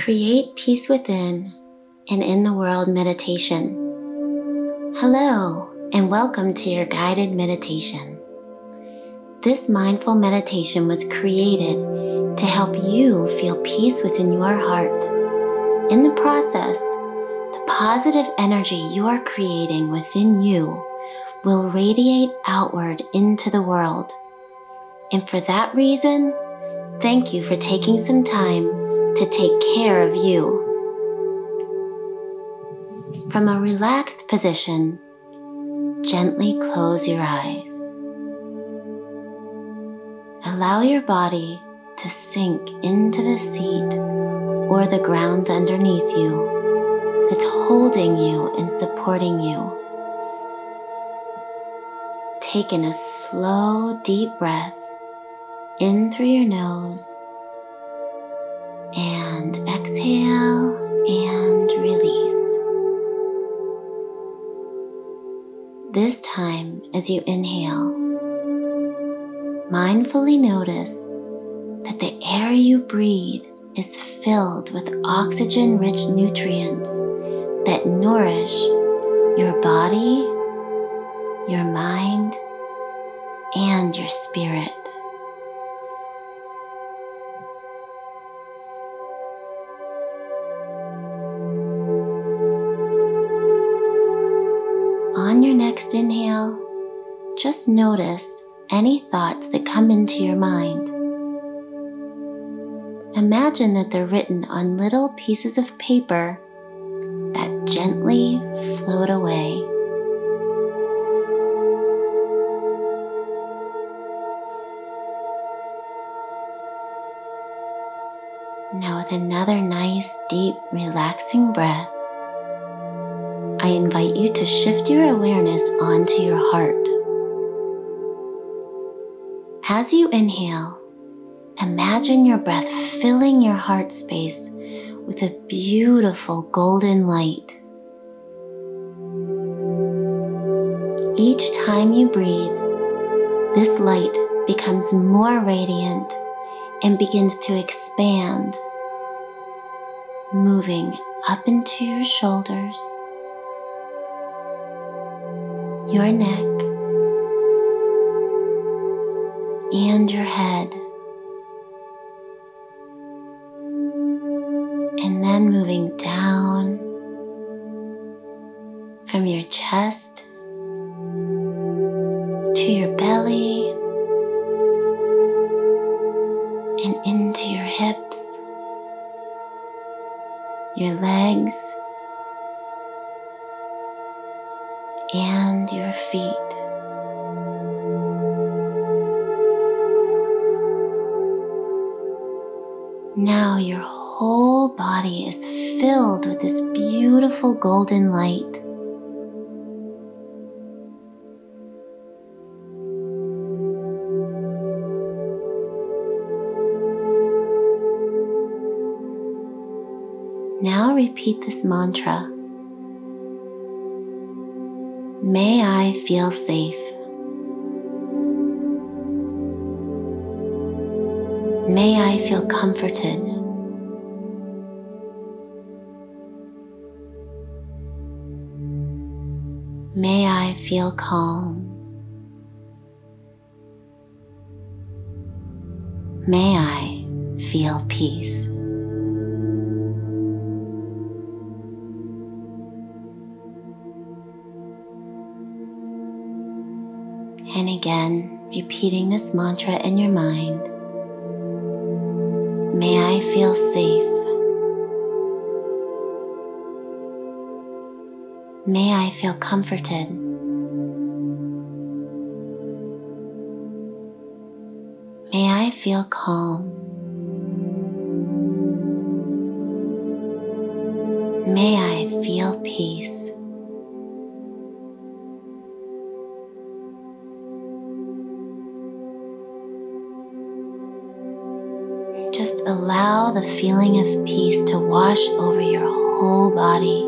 Create Peace Within and in the World meditation. Hello, and welcome to your guided meditation. This mindful meditation was created to help you feel peace within your heart. In the process, the positive energy you are creating within you will radiate outward into the world. And for that reason, thank you for taking some time to take care of you. From a relaxed position, gently close your eyes. Allow your body to sink into the seat or the ground underneath you that's holding you and supporting you. Take in a slow, deep breath in through your nose and exhale and release. This time, as you inhale, mindfully notice that the air you breathe is filled with oxygen-rich nutrients that nourish your body, your mind, and your spirit. On your next inhale, just notice any thoughts that come into your mind. Imagine that they're written on little pieces of paper that gently float away. Now, with another nice, deep, relaxing breath, I invite you to shift your awareness onto your heart. As you inhale, imagine your breath filling your heart space with a beautiful golden light. Each time you breathe, this light becomes more radiant and begins to expand, moving up into your shoulders, your neck, and your head, and then moving down from your chest to your belly and into your hips, your legs, and your feet. Now your whole body is filled with this beautiful golden light. Now repeat this mantra. May I feel safe. May I feel comforted. May I feel calm. May I feel peace. And again, repeating this mantra in your mind. May I feel safe. May I feel comforted. May I feel calm. May I feel peace. Just allow the feeling of peace to wash over your whole body.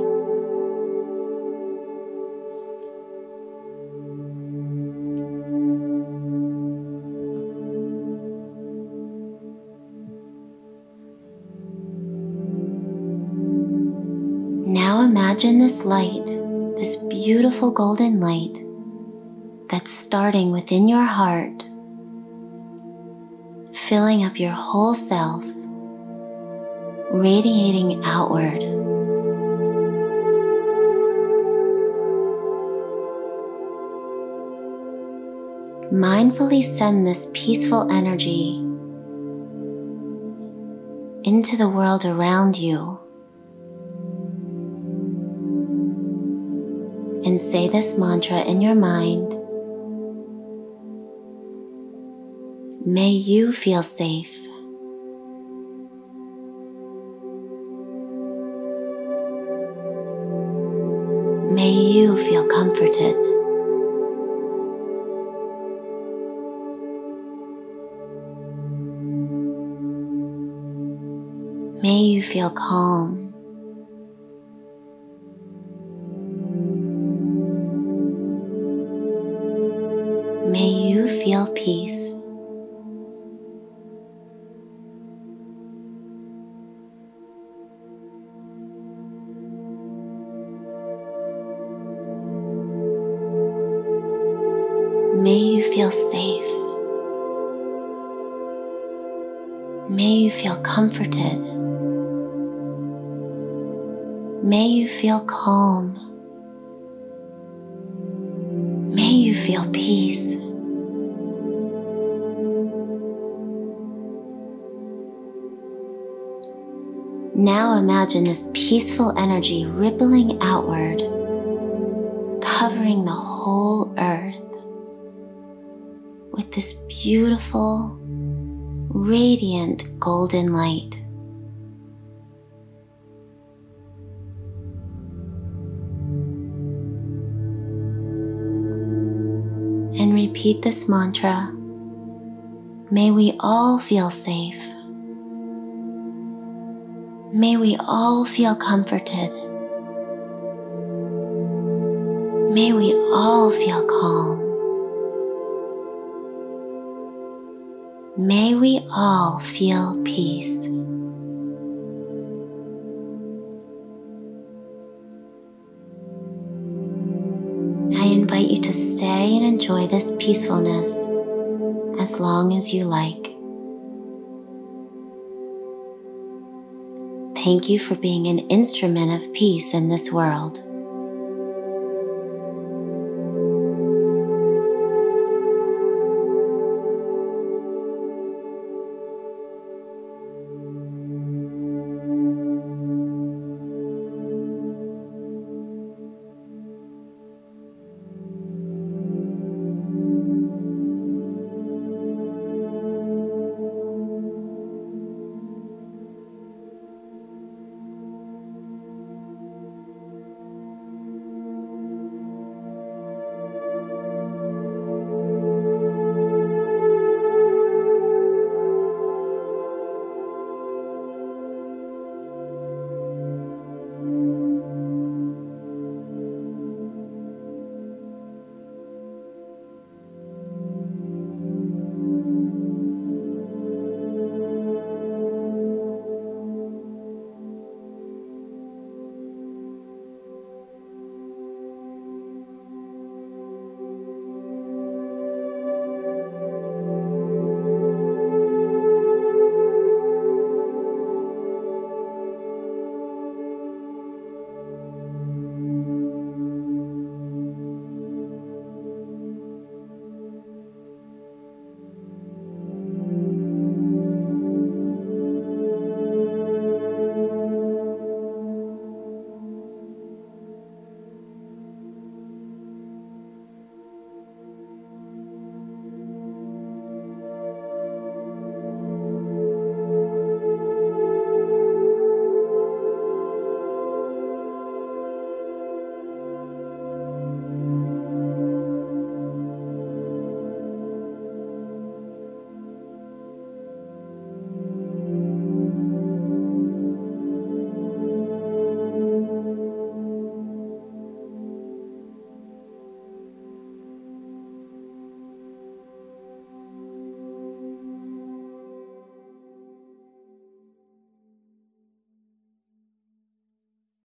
Now imagine this light, this beautiful golden light that's starting within your heart, filling up your whole self, radiating outward. Mindfully send this peaceful energy into the world around you and say this mantra in your mind. May you feel safe. May you feel comforted. May you feel calm. May you feel peace. May you feel safe. May you feel comforted. May you feel calm. May you feel peace. Now imagine this peaceful energy rippling outward, covering the whole earth with this beautiful, radiant golden light. And repeat this mantra. May we all feel safe. May we all feel comforted. May we all feel calm. May we all feel peace. I invite you to stay and enjoy this peacefulness as long as you like. Thank you for being an instrument of peace in this world.